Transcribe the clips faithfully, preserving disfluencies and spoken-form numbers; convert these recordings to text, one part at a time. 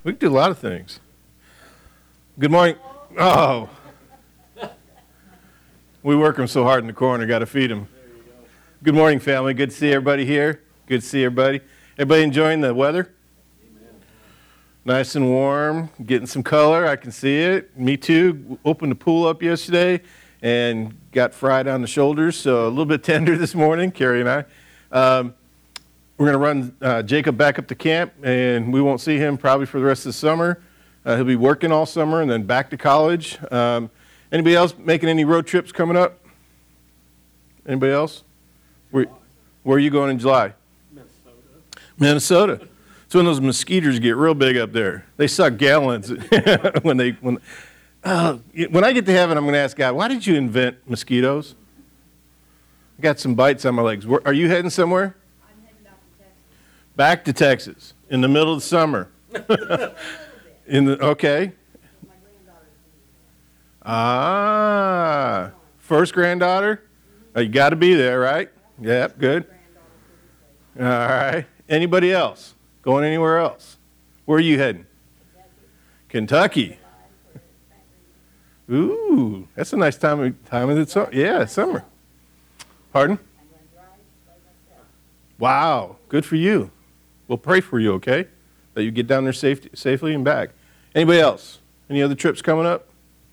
We can do a lot of things. Good morning. Oh. We work them so hard in the corner, got to feed them. Good morning, family. Good to see everybody here. Good to see everybody. Everybody enjoying the weather? Amen. Nice and warm, getting some color. I can see it. Me too. Opened the pool up yesterday and got fried on the shoulders, so a little bit tender this morning, Carrie and I. Um, we're going to run uh, Jacob back up to camp, and we won't see him probably for the rest of the summer. Uh, he'll be working all summer and then back to college. Um, anybody else making any road trips coming up? Anybody else? Where, where are you going in July? Minnesota. Minnesota. It's when those mosquitoes get real big up there. They suck gallons when they when. Uh, when I get to heaven, I'm going to ask God, why did you invent mosquitoes? I got some bites on my legs. Where, are you heading somewhere? I'm heading back to Texas. Back to Texas in the middle of the summer. in the okay. Ah, first granddaughter. Oh, you got to be there, right? Yep, good. All right. Anybody else? Going anywhere else? Where are you heading? Kentucky. Ooh, that's a nice time of, time of the summer. Yeah, summer. Pardon? Wow, good for you. We'll pray for you, okay? That you get down there safe, safely and back. Anybody else? Any other trips coming up?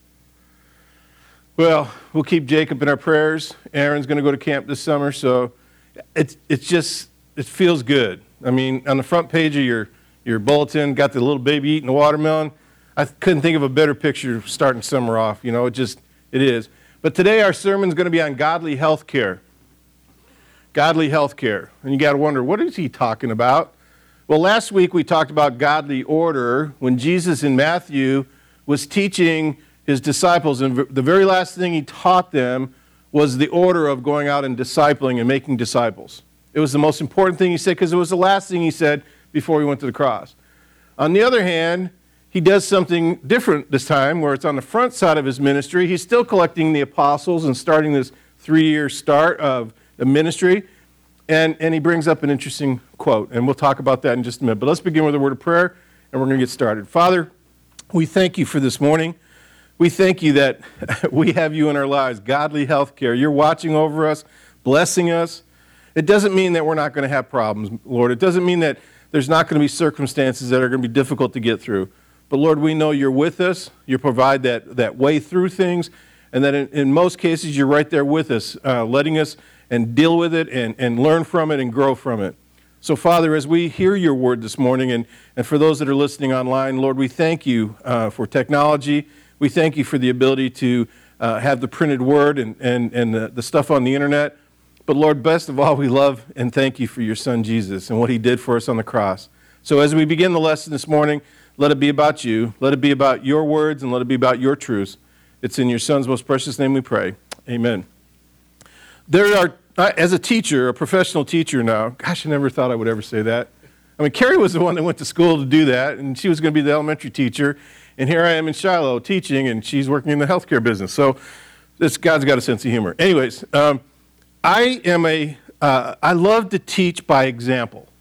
Well, we'll keep Jacob in our prayers. Aaron's going to go to camp this summer, so it's it's just, it feels good. I mean, on the front page of your, your bulletin, got the little baby eating a watermelon. I couldn't think of a better picture starting summer off. You know, it just, it is. But today our sermon's going to be on godly health care. Godly health care. And you got to wonder, what is he talking about? Well, last week we talked about godly order when Jesus in Matthew was teaching his disciples, and the very last thing he taught them was the order of going out and discipling and making disciples. It was the most important thing he said because it was the last thing he said before he went to the cross. On the other hand, he does something different this time where it's on the front side of his ministry. He's still collecting the apostles and starting this three-year start of the ministry. And, and he brings up an interesting quote, and we'll talk about that in just a minute. But let's begin with a word of prayer, and we're going to get started. Father, we thank you for this morning. We thank you that we have you in our lives, godly health care. You're watching over us, blessing us. It doesn't mean that we're not going to have problems, Lord. It doesn't mean that there's not going to be circumstances that are going to be difficult to get through. But Lord, we know you're with us. You provide that, that way through things, and that in, in most cases you're right there with us, uh, letting us and deal with it and, and learn from it and grow from it. So, Father, as we hear your word this morning, and, and for those that are listening online, Lord, we thank you uh, for technology. We thank you for the ability to uh, have the printed word and, and, and the, the stuff on the internet. But Lord, best of all, we love and thank you for your son, Jesus, and what he did for us on the cross. So as we begin the lesson this morning, let it be about you. Let it be about your words, and let it be about your truths. It's in your son's most precious name we pray. Amen. There are, as a teacher, a professional teacher now, gosh, I never thought I would ever say that. I mean, Carrie was the one that went to school to do that, and she was going to be the elementary teacher. And here I am in Shiloh teaching, and she's working in the healthcare business. So this God's got a sense of humor. Anyways, um, I am a, uh, I love to teach by example.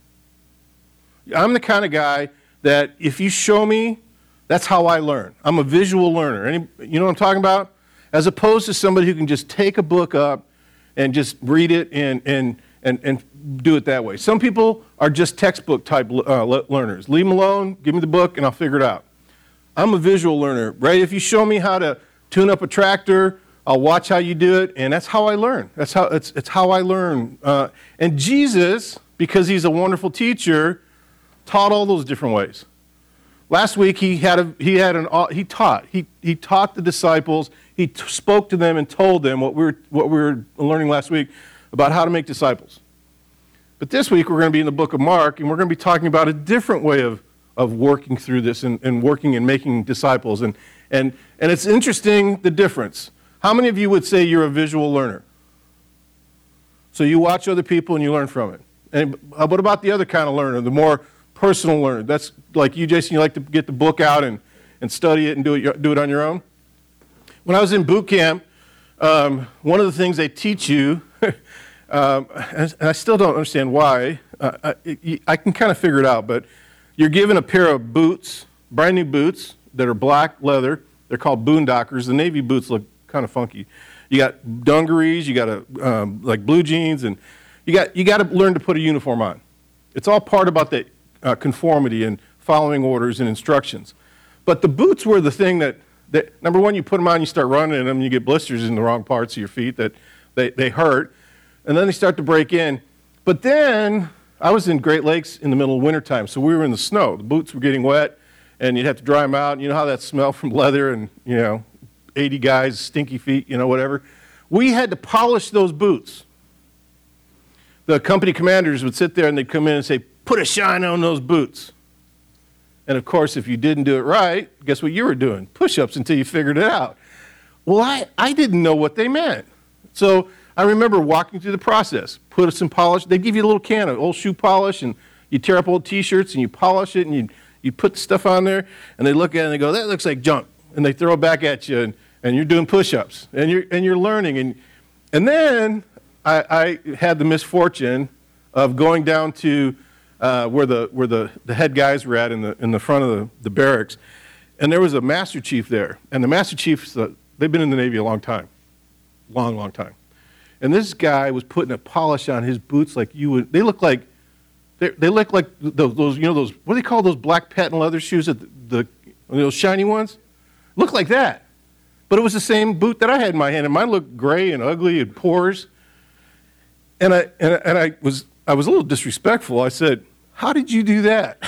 I'm the kind of guy that if you show me, that's how I learn. I'm a visual learner. Any, you know what I'm talking about? As opposed to somebody who can just take a book up and just read it and, and, and, and do it that way. Some people are just textbook type uh, learners. Leave them alone, give me the book, and I'll figure it out. I'm a visual learner, right? If you show me how to tune up a tractor, I'll watch how you do it, and that's how I learn. That's how it's it's how I learn. Uh, and Jesus, because he's a wonderful teacher, taught all those different ways. Last week he had a he had an he taught he he taught the disciples. He t- spoke to them and told them what we were what we were learning last week about how to make disciples. But this week we're going to be in the book of Mark, and we're going to be talking about a different way of. of working through this and, and working and making disciples. And, and, and it's interesting, the difference. How many of you would say you're a visual learner? So you watch other people and you learn from it. And what about the other kind of learner, the more personal learner? That's like you, Jason, you like to get the book out and, and study it and do it, do it on your own? When I was in boot camp, um, one of the things they teach you, um, and I still don't understand why, uh, I, I can kind of figure it out, but you're given a pair of boots brand new boots that are black leather. They're called Boondockers. The navy boots look kind of funky. You got dungarees, you got a, um, like blue jeans, and you got you got to learn to put a uniform on. It's all part about the uh, conformity and following orders and instructions. But the boots were the thing that, that, number one, you put them on, you start running in them, you get blisters in the wrong parts of your feet that they, they hurt, and then they start to break in. But then, I was in Great Lakes in the middle of wintertime, so we were in the snow. The boots were getting wet, and you'd have to dry them out. You know how that smell from leather and, you know, eighty guys, stinky feet, you know, whatever. We had to polish those boots. The company commanders would sit there and they'd come in and say, put a shine on those boots. And of course, if you didn't do it right, guess what you were doing? Push-ups until you figured it out. Well, I, I didn't know what they meant. So I remember walking through the process, put some polish. They give you a little can of old shoe polish, and you tear up old T-shirts and you polish it, and you, you put stuff on there, and they look at it and they go, that looks like junk. And they throw it back at you, and, and you're doing push-ups, and you're, and you're learning. And, and then I, I had the misfortune of going down to uh, where, the, where the, the head guys were at in the, in the front of the, the barracks, and there was a master chief there. And the master chiefs, uh, they've been in the Navy a long time, long, long time. And this guy was putting a polish on his boots like you would. They look like, they, they look like those, those, you know, those, what do they call those black patent leather shoes, that the, the, those shiny ones? Looked like that. But it was the same boot that I had in my hand, and mine looked gray and ugly and pores. And I, and, I- and I, was, I was a little disrespectful. I said, how did you do that?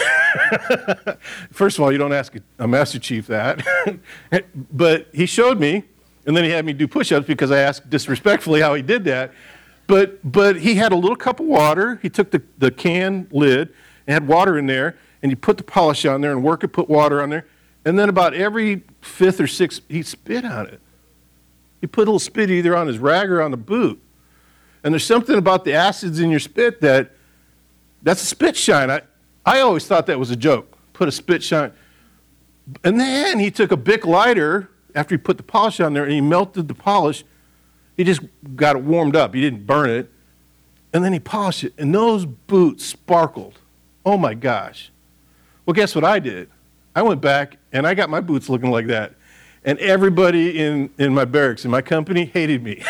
First of all, you don't ask a, a master chief that. But he showed me, and then he had me do push-ups because I asked disrespectfully how he did that. But, but he had a little cup of water. He took the, the can lid and had water in there, and he put the polish on there and work it, put water on there. And then about every fifth or sixth, he spit on it. He put a little spit either on his rag or on the boot. And there's something about the acids in your spit that, that's a spit shine. I, I always thought that was a joke, put a spit shine. And then he took a Bic lighter after he put the polish on there, and he melted the polish. He just got it warmed up. He didn't burn it. And then he polished it, and those boots sparkled. Oh my gosh. Well, guess what I did? I went back, and I got my boots looking like that. And everybody in, in my barracks, in my company, hated me.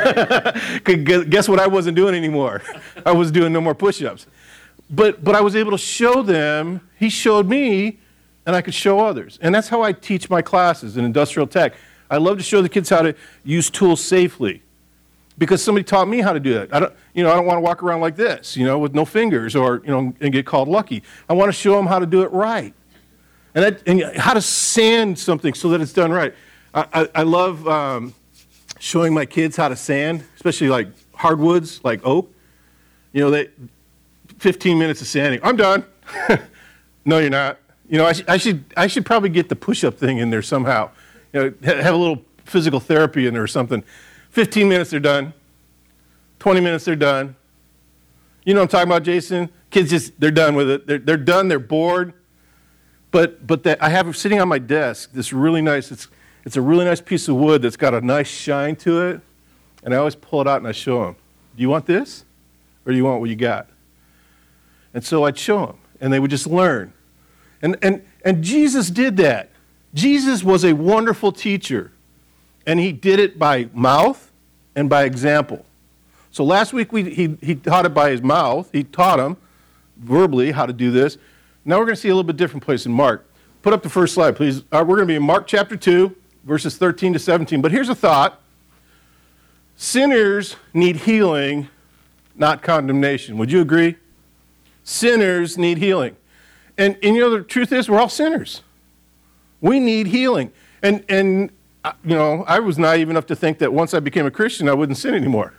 Guess what I wasn't doing anymore? I was doing no more push-ups. But, but I was able to show them, he showed me, and I could show others. And that's how I teach my classes in industrial tech. I love to show the kids how to use tools safely, because somebody taught me how to do it. I don't, you know, I don't want to walk around like this, you know, with no fingers, or, you know, and get called lucky. I want to show them how to do it right. And, that, and how to sand something so that it's done right. I, I, I love um, showing my kids how to sand, especially like hardwoods, like oak. You know, they, fifteen minutes of sanding. I'm done. No, you're not. You know, I, sh- I should I should probably get the push-up thing in there somehow. You know, ha- have a little physical therapy in there or something. fifteen minutes, they're done. twenty minutes, they're done. You know what I'm talking about, Jason? Kids just, they're done with it. They're, they're done, they're bored. But but that I have it sitting on my desk, this really nice, it's it's a really nice piece of wood that's got a nice shine to it. And I always pull it out and I show them, do you want this? Or do you want what you got? And so I'd show them, and they would just learn. And and and Jesus did that. Jesus was a wonderful teacher, and he did it by mouth and by example. So last week we, he, he taught it by his mouth. He taught them verbally how to do this. Now we're going to see a little bit different place in Mark. Put up the first slide, please. Uh, we're going to be in Mark chapter two, verses thirteen to seventeen. But here's a thought. Sinners need healing, not condemnation. Would you agree? Sinners need healing. And, and you know, the truth is, we're all sinners. We need healing. And, and uh, you know, I was naive enough to think that once I became a Christian, I wouldn't sin anymore.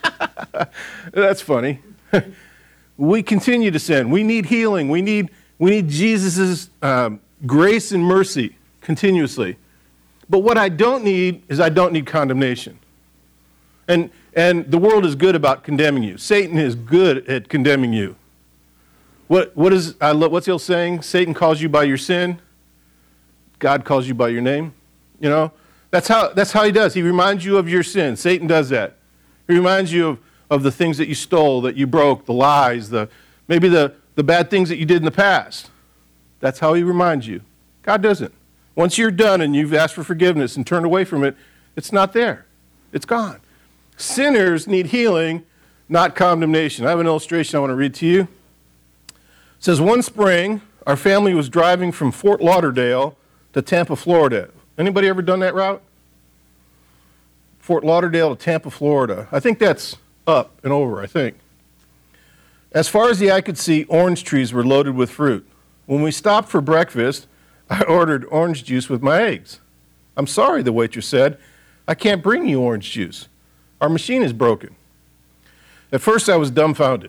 That's funny. We continue to sin. We need healing. We need, we need Jesus' um, grace and mercy continuously. But what I don't need is I don't need condemnation. And, and the world is good about condemning you. Satan is good at condemning you. What, what is, I love, what's the old saying? Satan calls you by your sin. God calls you by your name. You know, that's how, that's how he does. He reminds you of your sin. Satan does that. He reminds you of, of the things that you stole, that you broke, the lies, the maybe the, the bad things that you did in the past. That's how he reminds you. God doesn't. Once you're done and you've asked for forgiveness and turned away from it, it's not there. It's gone. Sinners need healing, not condemnation. I have an illustration I want to read to you. It says, one spring, our family was driving from Fort Lauderdale to Tampa, Florida. Anybody ever done that route? Fort Lauderdale to Tampa, Florida. I think that's up and over, I think. As far as the eye could see, orange trees were loaded with fruit. When we stopped for breakfast, I ordered orange juice with my eggs. I'm sorry, the waitress said. I can't bring you orange juice. Our machine is broken. At first, I was dumbfounded.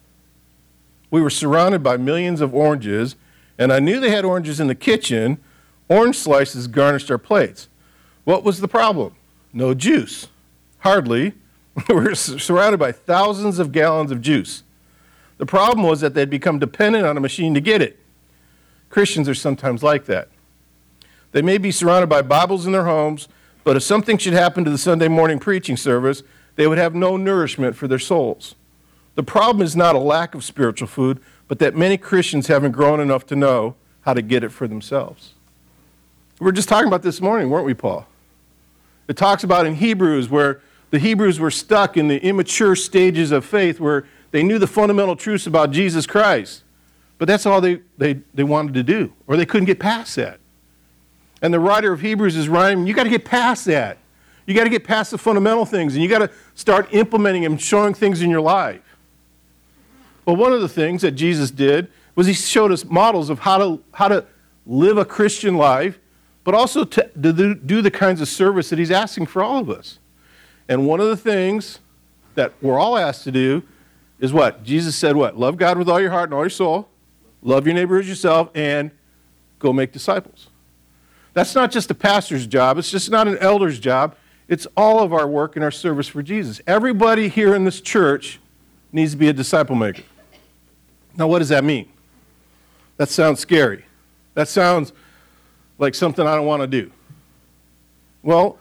We were surrounded by millions of oranges, and I knew they had oranges in the kitchen. Orange slices garnished our plates. What was the problem? No juice. Hardly. We were surrounded by thousands of gallons of juice. The problem was that they'd become dependent on a machine to get it. Christians are sometimes like that. They may be surrounded by Bibles in their homes, but if something should happen to the Sunday morning preaching service, they would have no nourishment for their souls. The problem is not a lack of spiritual food, but that many Christians haven't grown enough to know how to get it for themselves. We were just talking about this morning, weren't we, Paul? It talks about in Hebrews where the Hebrews were stuck in the immature stages of faith where they knew the fundamental truths about Jesus Christ, but that's all they, they, they wanted to do, or they couldn't get past that. And the writer of Hebrews is writing, you got to get past that. You got to get past the fundamental things, and you got to start implementing them, showing things in your life. Well, one of the things that Jesus did was he showed us models of how to, how to live a Christian life, but also to, to do the kinds of service that he's asking for all of us. And one of the things that we're all asked to do is what? Jesus said what? Love God with all your heart and all your soul, love your neighbor as yourself, and go make disciples. That's not just a pastor's job. It's just not an elder's job. It's all of our work and our service for Jesus. Everybody here in this church needs to be a disciple maker. Now, what does that mean? That sounds scary. That sounds like something I don't want to do. Well,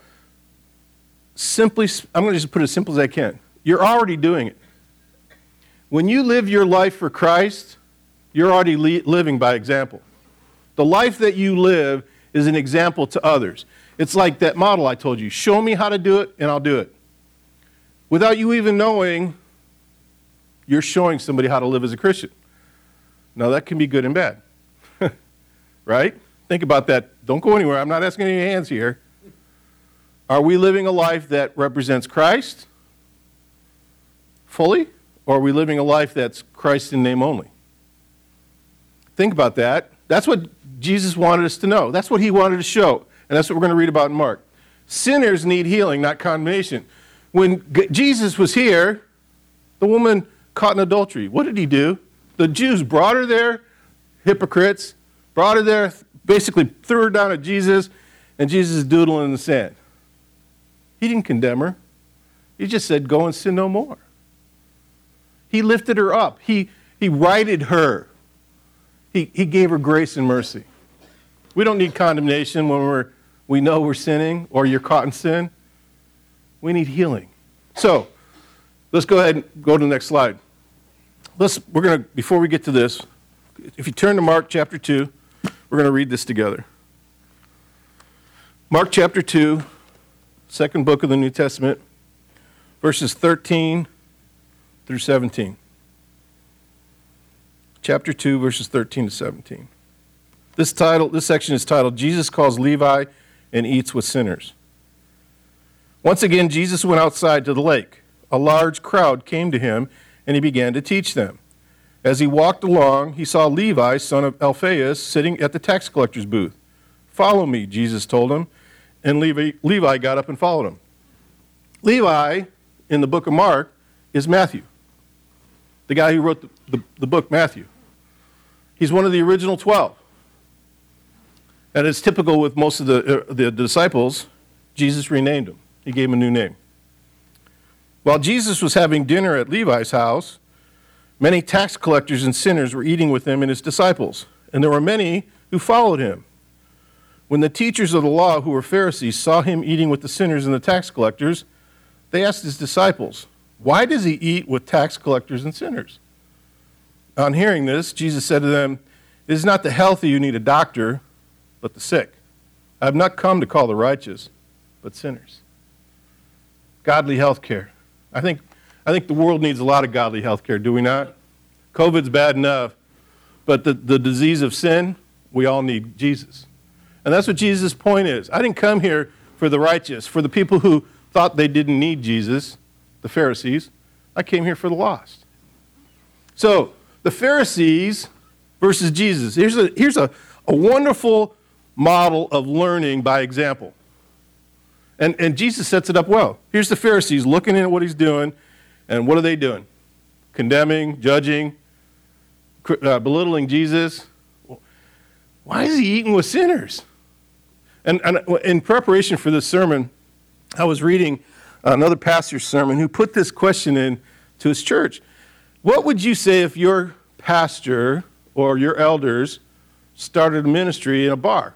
simply, I'm going to just put it as simple as I can. You're already doing it. When you live your life for Christ, you're already li- living by example. The life that you live is an example to others. It's like that model I told you. Show me how to do it, and I'll do it. Without you even knowing, you're showing somebody how to live as a Christian. Now, that can be good and bad. Right? Think about that. Don't go anywhere. I'm not asking any hands here. Are we living a life that represents Christ fully, or are we living a life that's Christ in name only? Think about that. That's what Jesus wanted us to know. That's what he wanted to show. And that's what we're going to read about in Mark. Sinners need healing, not condemnation. When G- Jesus was here, the woman caught in adultery, what did he do? The Jews brought her there, hypocrites, brought her there, basically threw her down at Jesus, and Jesus is doodling in the sand. He didn't condemn her. He just said, go and sin no more. He lifted her up. He, he righted her. He, he gave her grace and mercy. We don't need condemnation when we're, we know we're sinning or you're caught in sin. We need healing. So, let's go ahead and go to the next slide. Let's, we're going to, before we get to this, if you turn to Mark chapter two, we're going to read this together. Mark chapter two, second book of the New Testament, verses thirteen through seventeen. Chapter two, verses thirteen to seventeen. This title, this section is titled, Jesus Calls Levi and Eats with Sinners. Once again, Jesus went outside to the lake. A large crowd came to him, and he began to teach them. As he walked along, he saw Levi, son of Alphaeus, sitting at the tax collector's booth. Follow me, Jesus told him, and Levi, Levi got up and followed him. Levi, in the book of Mark, is Matthew, the guy who wrote the, the, the book Matthew. He's one of the original twelve. And it's typical with most of the, uh, the disciples, Jesus renamed him. He gave him a new name. While Jesus was having dinner at Levi's house, many tax collectors and sinners were eating with him and his disciples, and there were many who followed him. When the teachers of the law, who were Pharisees, saw him eating with the sinners and the tax collectors, they asked his disciples, "Why does he eat with tax collectors and sinners?" On hearing this, Jesus said to them, "It is not the healthy who need a doctor, but the sick. I have not come to call the righteous, but sinners. Godly health care. I think, I think the world needs a lot of godly health care, do we not? COVID's bad enough, but the, the disease of sin, we all need Jesus. And that's what Jesus' point is. I didn't come here for the righteous, for the people who thought they didn't need Jesus, the Pharisees. I came here for the lost. So, the Pharisees versus Jesus. Here's a, here's a, a wonderful model of learning by example. And, and Jesus sets it up well. Here's the Pharisees looking at what he's doing, and what are they doing? Condemning, judging, uh, belittling Jesus. Why is he eating with sinners? And, and in preparation for this sermon, I was reading another pastor's sermon who put this question in to his church. What would you say if your pastor or your elders started a ministry in a bar?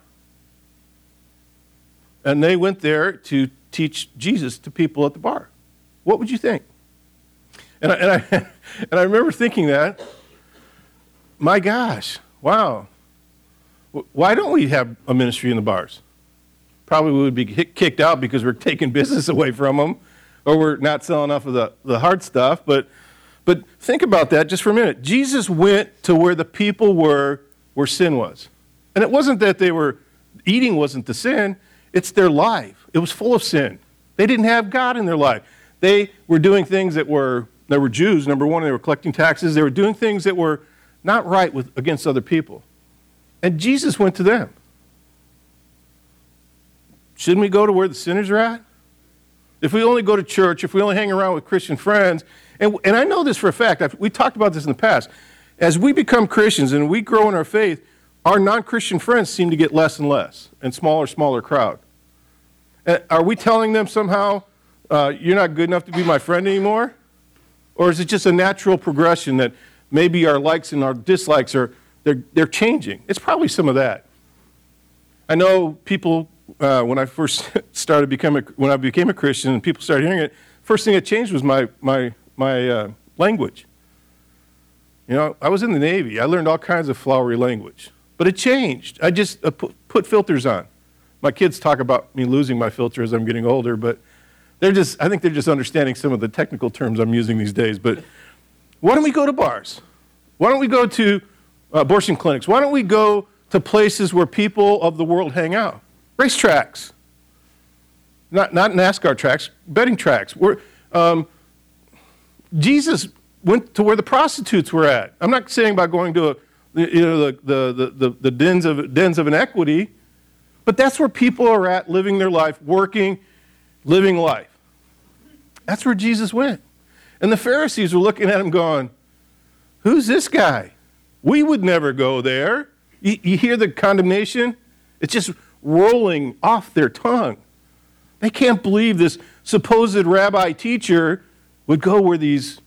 And they went there to teach Jesus to people at the bar. What would you think? And I, and I, and I remember thinking that, my gosh, wow. Why don't we have a ministry in the bars? Probably we would be kicked out because we're taking business away from them, or we're not selling enough of the, the hard stuff. But, but think about that just for a minute. Jesus went to where the people were, where sin was. And it wasn't that they were, eating wasn't the sin, it's their life. It was full of sin. They didn't have God in their life. They were doing things that were, they were Jews, number one, they were collecting taxes. They were doing things that were not right with, against other people. And Jesus went to them. Shouldn't we go to where the sinners are at? If we only go to church, if we only hang around with Christian friends, and, and I know this for a fact, I've, we talked about this in the past, as we become Christians and we grow in our faith, our non-Christian friends seem to get less and less, and smaller, smaller crowd. And are we telling them somehow, uh, you're not good enough to be my friend anymore? Or is it just a natural progression that maybe our likes and our dislikes are, they're, they're changing? It's probably some of that. I know people, uh, when I first started becoming, when I became a Christian and people started hearing it, first thing that changed was my, my, my uh, language. You know, I was in the Navy. I learned all kinds of flowery language. But it changed. I just uh, put, put filters on. My kids talk about me losing my filter as I'm getting older, but they're just, I think they're just understanding some of the technical terms I'm using these days. But why don't we go to bars? Why don't we go to uh, abortion clinics? Why don't we go to places where people of the world hang out? Racetracks. Not, not NASCAR tracks, betting tracks. Where, um, Jesus went to where the prostitutes were at. I'm not saying about going to a you know, the, the, the, the dens of, dens of inequity, but that's where people are at, living their life, working, living life. That's where Jesus went. And the Pharisees were looking at him going, who's this guy? We would never go there. You, you hear the condemnation? It's just rolling off their tongue. They can't believe this supposed rabbi teacher would go where these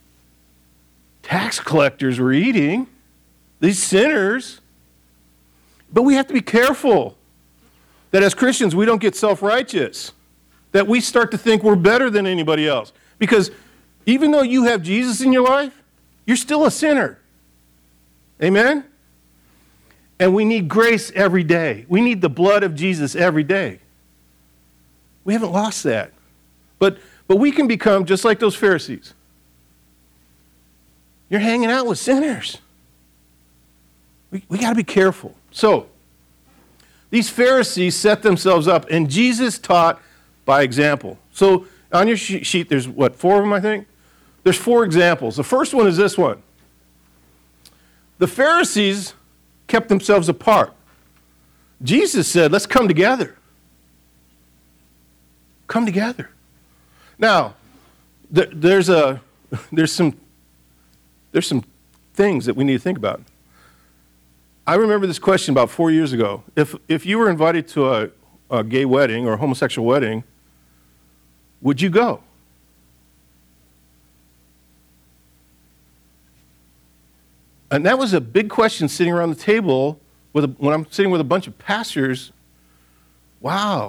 tax collectors were eating. These sinners. But we have to be careful that as Christians we don't get self-righteous, that we start to think we're better than anybody else. Because even though you have Jesus in your life, you're still a sinner. Amen? And we need grace every day. We need the blood of Jesus every day. We haven't lost that. But, but we can become just like those Pharisees. You're hanging out with sinners. We, we got to be careful. So, these Pharisees set themselves up, and Jesus taught by example. So, on your sheet, there's what, four of them, I think? There's four examples. The first one is this one. The Pharisees kept themselves apart. Jesus said, let's come together. Come together. Now, th- there's, a, there's, some, there's some things that we need to think about. I remember this question about four years ago. If, if you were invited to a, a gay wedding or a homosexual wedding, would you go? And that was a big question sitting around the table with a, when I'm sitting with a bunch of pastors. Wow.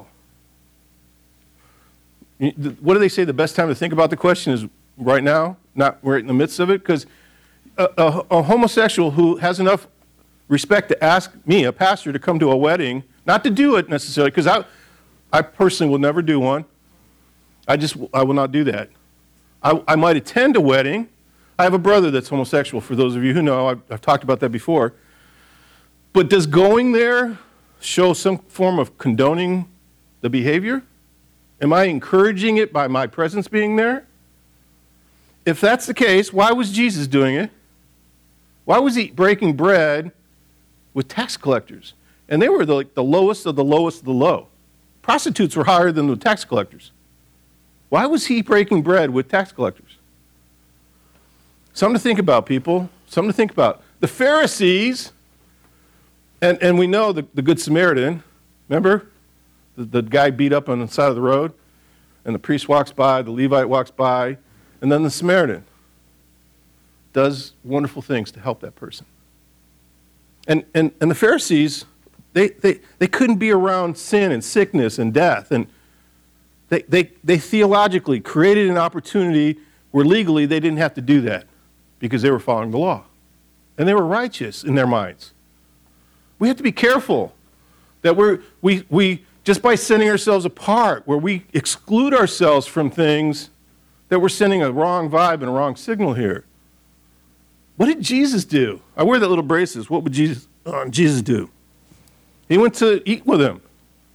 What do they say? The best time to think about the question is right now, not right in the midst of it? Because a, a, a homosexual who has enough respect to ask me, a pastor, to come to a wedding Not to do it necessarily, because I, I personally will never do one. I just, I will not do that. I, I might attend a wedding. I have a brother that's homosexual, for those of you who know. I've, I've talked about that before. But does going there show some form of condoning the behavior? Am I encouraging it by my presence being there? If that's the case, why was Jesus doing it? Why was he breaking bread with tax collectors? And they were the, like, the lowest of the lowest of the low. Prostitutes were higher than the tax collectors. Why was he breaking bread with tax collectors? Something to think about, people. Something to think about. The Pharisees, and, and we know the, the Good Samaritan, remember? The, the guy beat up on the side of the road, and the priest walks by, the Levite walks by, and then the Samaritan does wonderful things to help that person. And, and, and the Pharisees, they, they, they couldn't be around sin and sickness and death. And they, they, they theologically created an opportunity where legally they didn't have to do that because they were following the law. And they were righteous in their minds. We have to be careful that we're, we, we, just by sending ourselves apart, where we exclude ourselves from things, that we're sending a wrong vibe and a wrong signal here. What did Jesus do? I wear that little braces. What would Jesus, uh, Jesus do? He went to eat with him.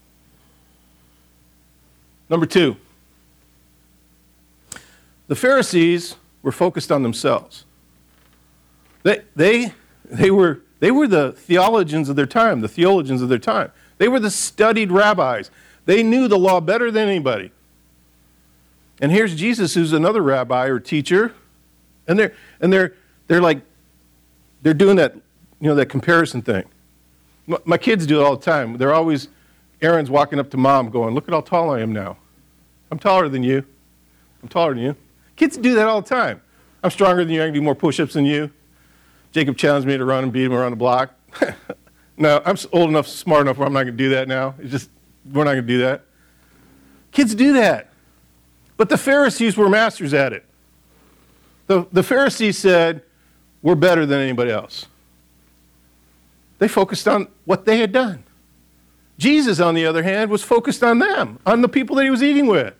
Number two, the Pharisees were focused on themselves. They, they, they, were, they were the theologians of their time, the theologians of their time. They were the studied rabbis. They knew the law better than anybody. And here's Jesus, who's another rabbi or teacher, and they're and they're they're like they're doing that, you know, that comparison thing. My, my kids do it all the time. They're always, Aaron's walking up to mom, going, "Look at how tall I am now. I'm taller than you. I'm taller than you." Kids do that all the time. I'm stronger than you. I can do more push-ups than you. Jacob challenged me to run and beat him around the block. No, I'm old enough, smart enough where I'm not going to do that now. It's just, we're not going to do that. Kids do that. But the Pharisees were masters at it. The, the Pharisees said, we're better than anybody else. They focused on what they had done. Jesus, on the other hand, was focused on them, on the people that he was eating with.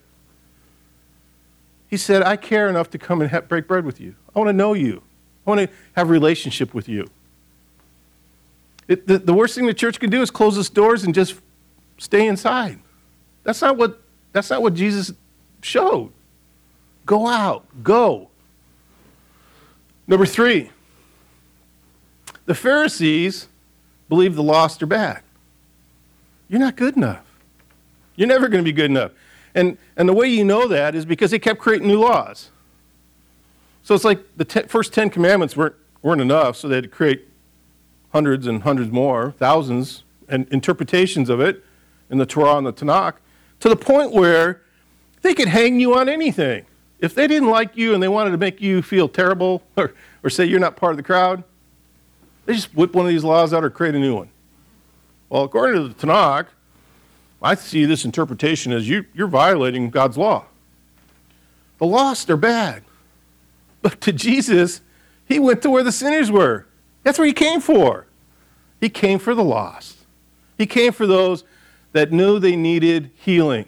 He said, I care enough to come and ha- break bread with you. I want to know you. I want to have a relationship with you. It, the, the worst thing the church can do is close its doors and just stay inside. That's not what, that's not what Jesus showed. Go out. Go. Number three, the Pharisees believe the lost are bad. You're not good enough. You're never going to be good enough. And, and the way you know that is because they kept creating new laws. So it's like the te- first Ten Commandments weren't, weren't enough, so they had to create hundreds and hundreds more, thousands, and interpretations of it in the Torah and the Tanakh, to the point where they could hang you on anything. If they didn't like you and they wanted to make you feel terrible or, or say you're not part of the crowd, they just whip one of these laws out or create a new one. Well, according to the Tanakh, I see this interpretation as you, you're violating God's law. The lost are bad. But to Jesus, he went to where the sinners were. That's where he came for. He came for the lost. He came for those that knew they needed healing.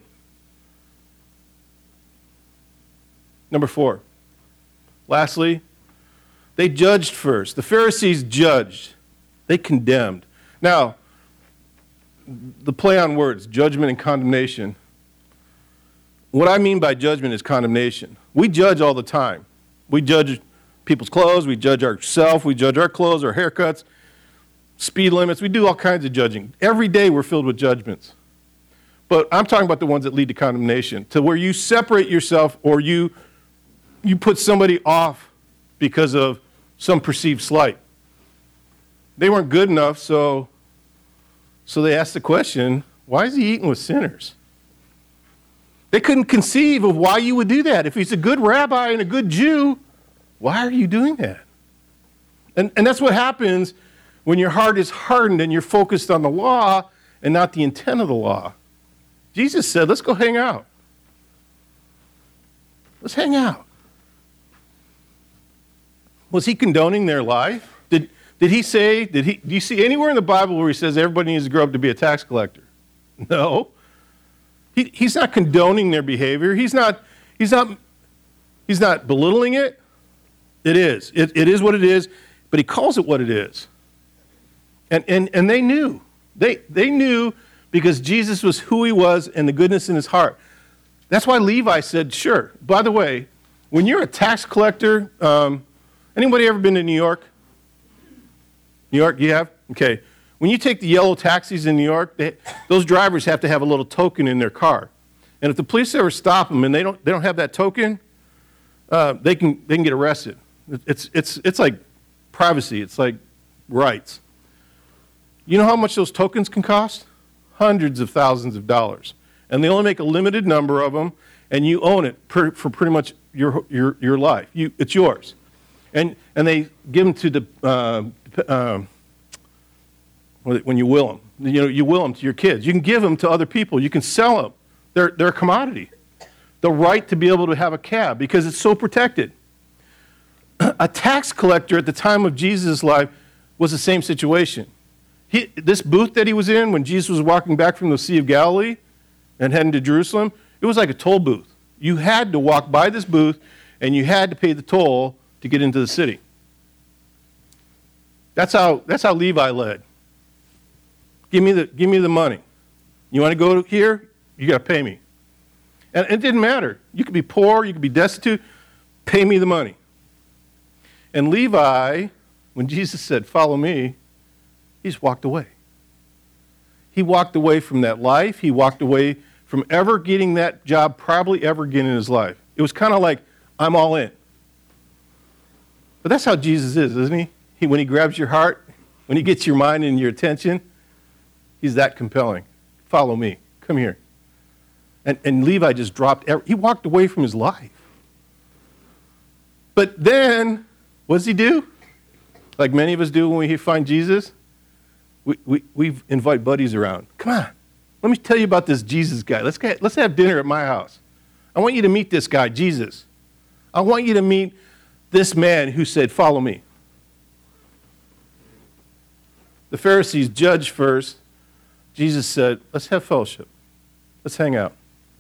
Number four. Lastly, they judged first. The Pharisees judged. They condemned. Now, the play on words, judgment and condemnation. What I mean by judgment is condemnation. We judge all the time. We judge people's clothes, we judge ourselves, we judge our clothes, our haircuts, speed limits. We do all kinds of judging. Every day we're filled with judgments. But I'm talking about the ones that lead to condemnation, to where you separate yourself or you, you put somebody off because of some perceived slight. They weren't good enough, so, so they asked the question, why is he eating with sinners? They couldn't conceive of why you would do that. If he's a good rabbi and a good Jew, why are you doing that? And, and that's what happens when your heart is hardened and you're focused on the law and not the intent of the law. Jesus said, let's go hang out. Let's hang out. Was he condoning their life? Did, Did he say, did he, do you see anywhere in the Bible where he says everybody needs to grow up to be a tax collector? No. He, he's not condoning their behavior. He's not, he's not, he's not belittling it. It is. It, it is what it is, but he calls it what it is. And, and, and they knew. They, they knew because Jesus was who he was and the goodness in his heart. That's why Levi said, sure. By the way, when you're a tax collector, um, anybody ever been to New York? New York, you have? Okay. When you take the yellow taxis in New York, they, those drivers have to have a little token in their car. And if the police ever stop them and they don't, they don't have that token, uh, they can, they can get arrested. It's, it's, it's like privacy. It's like rights. You know how much those tokens can cost? Hundreds of thousands of dollars. And they only make a limited number of them, and you own it per, for pretty much your, your, your life. You, it's yours. And, and they give them to the, uh, uh, when you will them. You know, you will them to your kids. You can give them to other people. You can sell them. They're, they're a commodity. The right to be able to have a cab because it's so protected. A tax collector at the time of Jesus' life was the same situation. He, this booth that he was in when Jesus was walking back from the Sea of Galilee and heading to Jerusalem, it was like a toll booth. You had to walk by this booth and you had to pay the toll to get into the city. That's how, that's how Levi led. Give me the, give me the money. You want to go here? You got to pay me. And it didn't matter. You could be poor, you could be destitute. Pay me the money. And Levi, when Jesus said, follow me, he just walked away. He walked away from that life. He walked away from ever getting that job, probably ever again in his life. It was kind of like, I'm all in. But that's how Jesus is, isn't he? he? When he grabs your heart, when he gets your mind and your attention, he's that compelling. Follow me. Come here. And, and Levi just dropped, every, he walked away from his life. But then, what does he do? Like many of us do when we find Jesus? We, we, we invite buddies around. Come on, let me tell you about this Jesus guy. Let's, get, let's have dinner at my house. I want you to meet this guy, Jesus. I want you to meet this man who said, follow me. The Pharisees judged first. Jesus said, let's have fellowship. Let's hang out.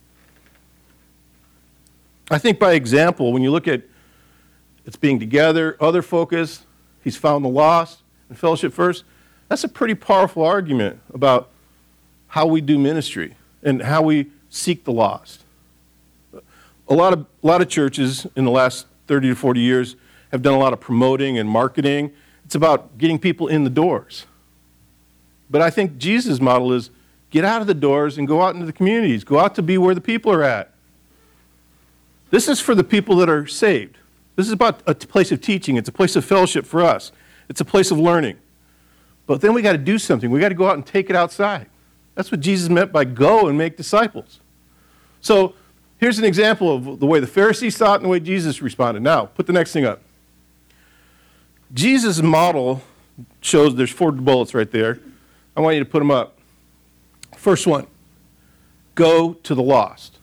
I think by example, when you look at it's being together, other focus, he's found the lost, and fellowship first, that's a pretty powerful argument about how we do ministry and how we seek the lost. A lot of, a lot of churches in the last thirty to forty years have done a lot of promoting and marketing. It's about getting people in the doors. But I think Jesus' model is get out of the doors and go out into the communities. Go out to be where the people are at. This is for the people that are saved. This is about a place of teaching. It's a place of fellowship for us. It's a place of learning. But then we got to do something. We got to go out and take it outside. That's what Jesus meant by go and make disciples. So here's an example of the way the Pharisees thought and the way Jesus responded. Now, put the next thing up. Jesus' model shows there's four bullets right there. I want you to put them up. First one, go to the lost.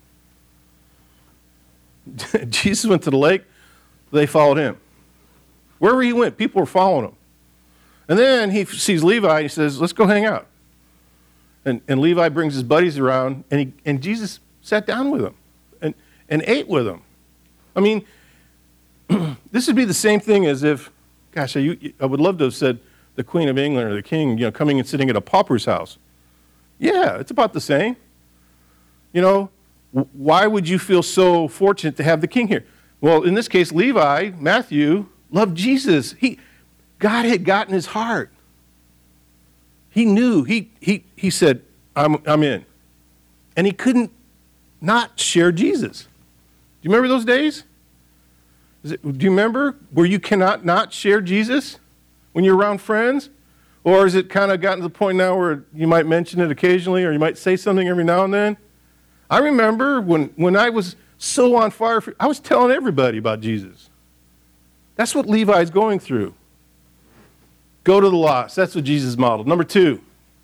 Jesus went to the lake. They followed him. Wherever he went, people were following him. And then he sees Levi and he says, let's go hang out. And, and Levi brings his buddies around, and, he, and Jesus sat down with them and, and ate with them. I mean, this would be the same thing as if, gosh, I, I would love to have said the Queen of England or the King, you know, coming and sitting at a pauper's house. Yeah, it's about the same. You know, why would you feel so fortunate to have the king here? Well, in this case, Levi, Matthew, loved Jesus. He, God had gotten his heart. He knew. He, he, he said, I'm, I'm in. And he couldn't not share Jesus. Do you remember those days? Is it, do you remember where you cannot not share Jesus when you're around friends? Or is it kind of gotten to the point now where you might mention it occasionally or you might say something every now and then? I remember when, when I was so on fire, for, I was telling everybody about Jesus. That's what Levi's going through. Go to the lost. That's what Jesus modeled. Number two,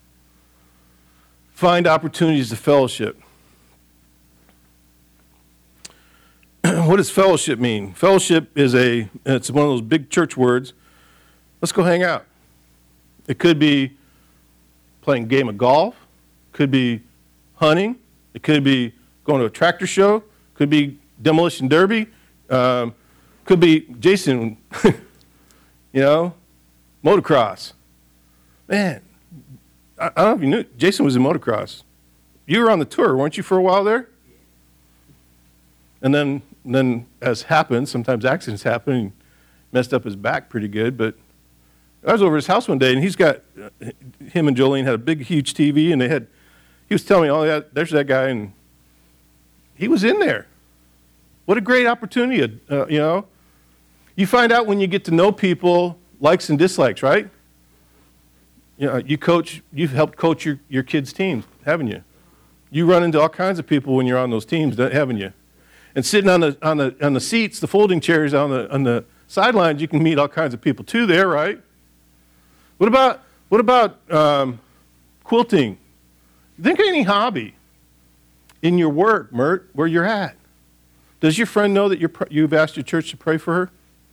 find opportunities to fellowship. What does fellowship mean? Fellowship is a, it's one of those big church words. Let's go hang out. It could be playing a game of golf. Could be hunting. It could be going to a tractor show. Could be demolition derby. Um, could be Jason, you know, motocross. Man, I, I don't know if you knew, Jason was in motocross. You were on the tour, weren't you, for a while there? And then, then as happens, sometimes accidents happen, and messed up his back pretty good. But I was over at his house one day, and he's got, uh, him and Jolene had a big, huge T V, and they had, he was telling me, oh, yeah, there's that guy, and he was in there. What a great opportunity, uh, you know. You find out when you get to know people, likes and dislikes, right? You know, you coach, you've helped coach your, your kids' teams, haven't you? You run into all kinds of people when you're on those teams, haven't you? And sitting on the on the on the seats, the folding chairs on the on the sidelines, you can meet all kinds of people too there, right? What about what about um, quilting? Think of any hobby in your work, Mert, where you're at. Does your friend know that you're, you've asked your church to pray for her?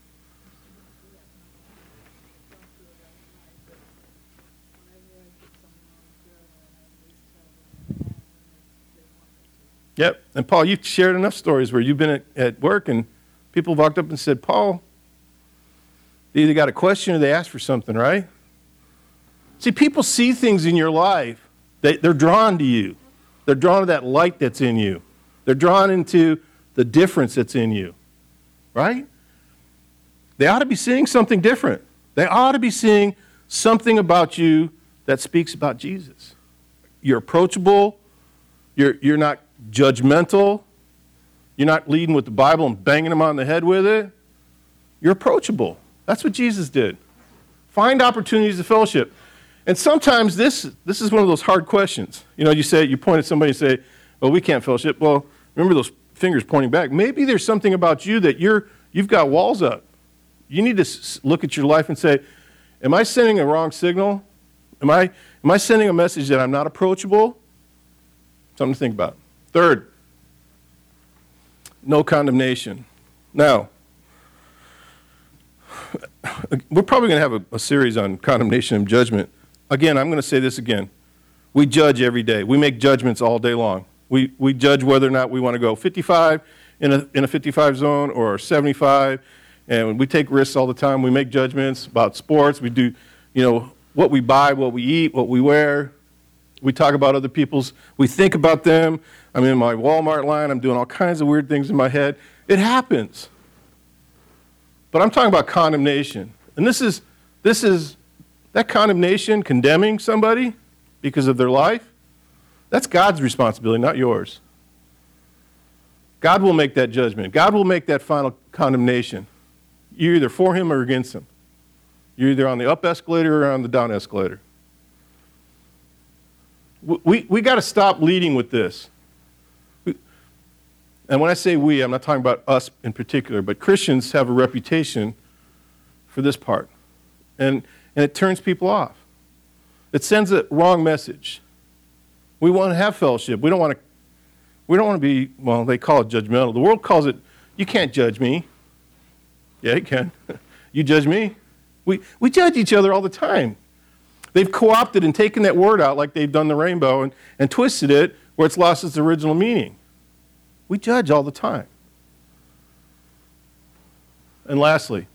Yep. And Paul, you've shared enough stories where you've been at, at work and people walked up and said, Paul, they either got a question or they asked for something, right? See, people see things in your life. They, they're drawn to you. They're drawn to that light that's in you. They're drawn into the difference that's in you, right? They ought to be seeing something different. They ought to be seeing something about you that speaks about Jesus. You're approachable. You're, you're not judgmental. You're not leading with the Bible and banging them on the head with it. You're approachable. That's what Jesus did. Find opportunities of fellowship. And sometimes this, this is one of those hard questions. You know, you say, you point at somebody and say, well, we can't fellowship. Well, remember those fingers pointing back. Maybe there's something about you that you're, you've got walls up. You need to s- look at your life and say, am I sending a wrong signal? Am I, am I sending a message that I'm not approachable? Something to think about. Third, no condemnation. Now, we're probably going to have a, a series on condemnation and judgment. Again, I'm going to say this again. We judge every day. We make judgments all day long. We, we judge whether or not we want to go fifty-five in a, in a fifty-five zone or seventy-five, and we take risks all the time. We make judgments about sports. We do, you know, what we buy, what we eat, what we wear. We talk about other people's, we think about them. I'm in my Walmart line. I'm doing all kinds of weird things in my head. It happens. But I'm talking about condemnation. And this is, this is, that condemnation, condemning somebody because of their life, that's God's responsibility, not yours. God will make that judgment. God will make that final condemnation. You're either for him or against him. You're either on the up escalator or on the down escalator. We, we got to stop leading with this. We, and when I say we, I'm not talking about us in particular, but Christians have a reputation for this part. And, and it turns people off. It sends a wrong message. We want to have fellowship. We don't want to, we don't want to be, well, they call it judgmental. The world calls it, you can't judge me. Yeah, you can. You judge me. We, we judge each other all the time. They've co-opted and taken that word out like they've done the rainbow and, and twisted it where it's lost its original meaning. We judge all the time. And lastly,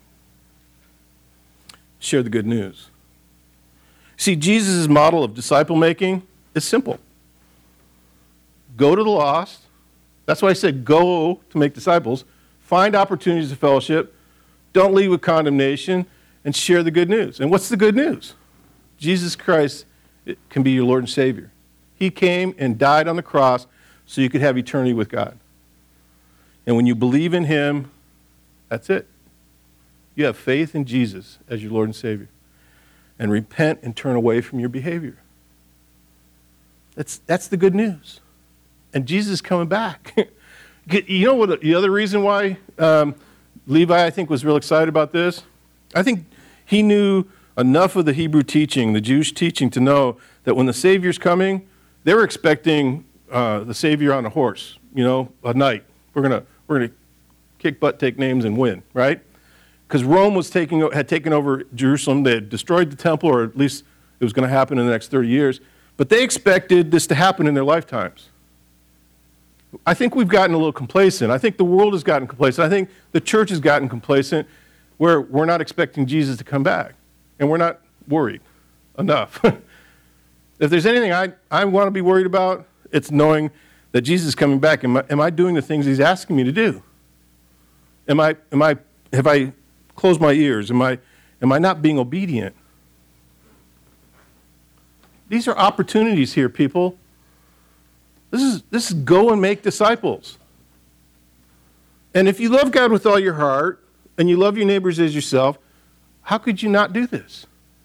share the good news. See, Jesus' model of disciple making is simple. Go to the lost. That's why I said go to make disciples. Find opportunities of fellowship. Don't lead with condemnation and share the good news. And what's the good news? Jesus Christ can be your Lord and Savior. He came and died on the cross so you could have eternity with God. And when you believe in him, that's it. You have faith in Jesus as your Lord and Savior. And repent and turn away from your behavior. That's, that's the good news. And Jesus is coming back. You know what the other reason why um, Levi, I think, was real excited about this? I think he knew enough of the Hebrew teaching, the Jewish teaching, to know that when the Savior's coming, they were expecting uh, the Savior on a horse, you know, a knight. We're gonna we're gonna kick butt, take names, and win, right? because Rome was taking, had taken over Jerusalem. They had destroyed the temple, or at least it was going to happen in the next thirty years. But they expected this to happen in their lifetimes. I think we've gotten a little complacent. I think the world has gotten complacent. I think the church has gotten complacent where we're not expecting Jesus to come back. And we're not worried enough. If there's anything I, I want to be worried about, it's knowing that Jesus is coming back. Am I, am I doing the things he's asking me to do? Am I, am I, have I closed my ears? Am I, am I not being obedient? These are opportunities here, people. This is, this is go and make disciples. And if you love God with all your heart, and you love your neighbors as yourself, how could you not do this?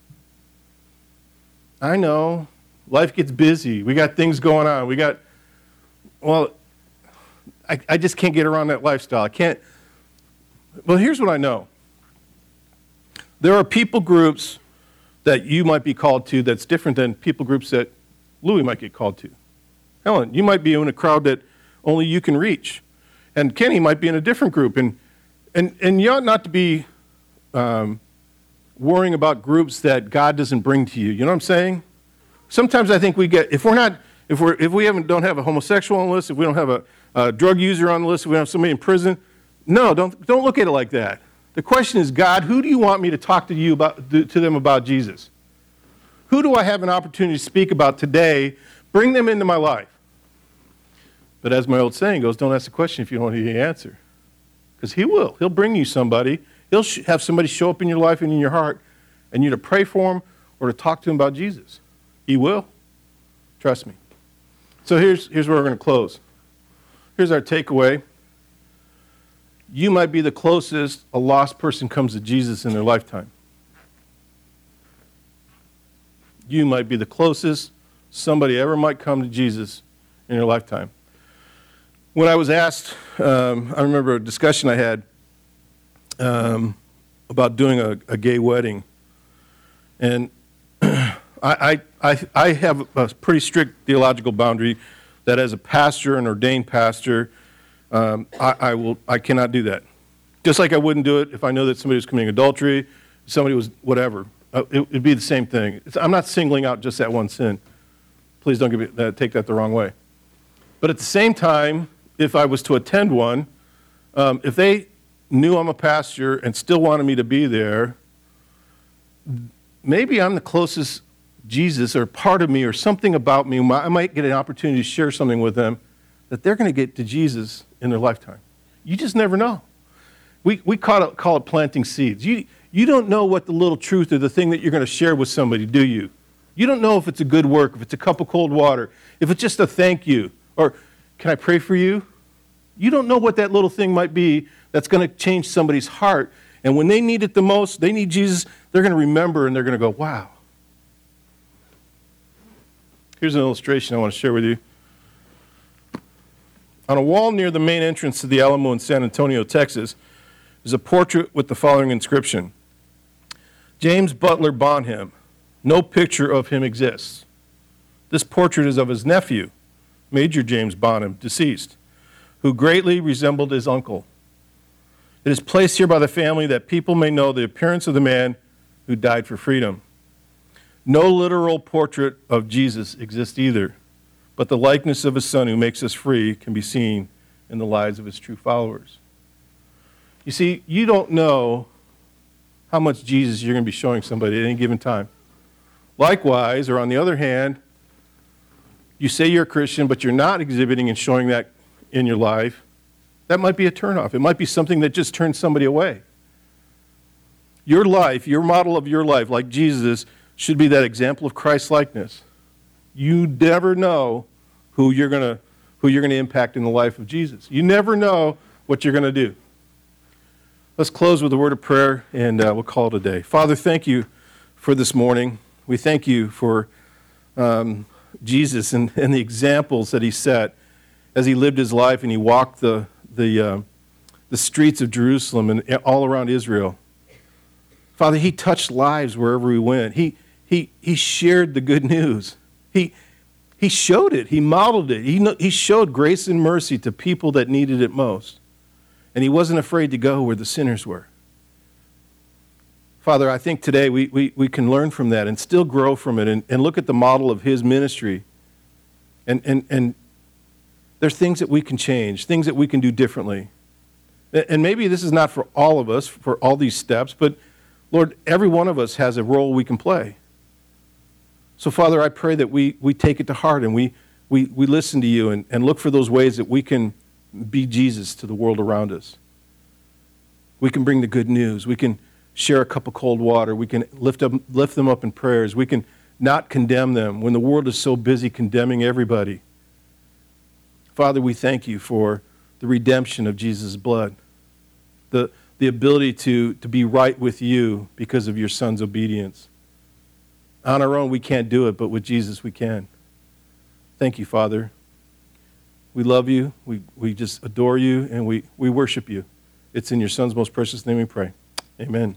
I know, life gets busy. We got things going on. We got, well, I, I just can't get around that lifestyle. I can't. Well, here's what I know. There are people groups that you might be called to that's different than people groups that Louis might get called to. Helen, you might be in a crowd that only you can reach. And Kenny might be in a different group. And and, and you ought not to be um, worrying about groups that God doesn't bring to you. You know what I'm saying? Sometimes I think we get, if we're not, if we're if we haven't don't have a homosexual on the list, if we don't have a, a drug user on the list, if we don't have somebody in prison, no, don't don't look at it like that. The question is, God, who do you want me to talk to you about, to them about Jesus? Who do I have an opportunity to speak about today? Bring them into my life. But as my old saying goes, don't ask the question if you don't want to hear the answer. Because he will. He'll bring you somebody. He'll sh- have somebody show up in your life and in your heart, and you to pray for him or to talk to him about Jesus. He will. Trust me. So here's, here's where we're going to close. Here's our takeaway. You might be the closest a lost person comes to Jesus in their lifetime. You might be the closest somebody ever might come to Jesus in their lifetime. When I was asked, um, I remember a discussion I had um, about doing a, a gay wedding. And I, I, I, I have a pretty strict theological boundary that as a pastor, an ordained pastor, Um, I, I will. I cannot do that. Just like I wouldn't do it if I know that somebody was committing adultery, somebody was whatever. Uh, it would be the same thing. It's, I'm not singling out just that one sin. Please don't give me, uh, take that the wrong way. But at the same time, if I was to attend one, um, if they knew I'm a pastor and still wanted me to be there, maybe I'm the closest Jesus or part of me or something about me. I might get an opportunity to share something with them that they're going to get to Jesus in their lifetime. You just never know. We, we call it, call it planting seeds. You, you don't know what the little truth or the thing that you're going to share with somebody, do you? You don't know if it's a good work, if it's a cup of cold water, if it's just a thank you, or can I pray for you? You don't know what that little thing might be that's going to change somebody's heart. And when they need it the most, they need Jesus, they're going to remember and they're going to go, wow. Here's an illustration I want to share with you. On a wall near the main entrance to the Alamo in San Antonio, Texas, is a portrait with the following inscription: James Butler Bonham. No picture of him exists. This portrait is of his nephew, Major James Bonham, deceased, who greatly resembled his uncle. It is placed here by the family that people may know the appearance of the man who died for freedom. No literal portrait of Jesus exists either, but the likeness of his son who makes us free can be seen in the lives of his true followers. You see, you don't know how much Jesus you're going to be showing somebody at any given time. Likewise, or on the other hand, you say you're a Christian, but you're not exhibiting and showing that in your life. That might be a turnoff. It might be something that just turns somebody away. Your life, your model of your life, like Jesus, should be that example of Christ-likeness. You never know who you're going to who you're going to impact in the life of Jesus. You never know what you're going to do. Let's close with a word of prayer, and uh, we'll call it a day. Father, thank you for this morning. We thank you for um, Jesus and, and the examples that he set as he lived his life and he walked the the uh, the streets of Jerusalem and all around Israel. Father, he touched lives wherever he went. He he he shared the good news. He he showed it. He modeled it. He he showed grace and mercy to people that needed it most. And he wasn't afraid to go where the sinners were. Father, I think today we, we, we can learn from that and still grow from it and, and look at the model of his ministry. And, and, and there's things that we can change, things that we can do differently. And maybe this is not for all of us, for all these steps, but Lord, every one of us has a role we can play. So Father, I pray that we, we take it to heart and we, we, we listen to you and, and look for those ways that we can be Jesus to the world around us. We can bring the good news. We can share a cup of cold water. We can lift up, lift them up in prayers. We can not condemn them when the world is so busy condemning everybody. Father, we thank you for the redemption of Jesus' blood, the, the ability to, to be right with you because of your Son's obedience. On our own, we can't do it, but with Jesus, we can. Thank you, Father. We love you. We, we just adore you, and we, we worship you. It's in your Son's most precious name we pray. Amen.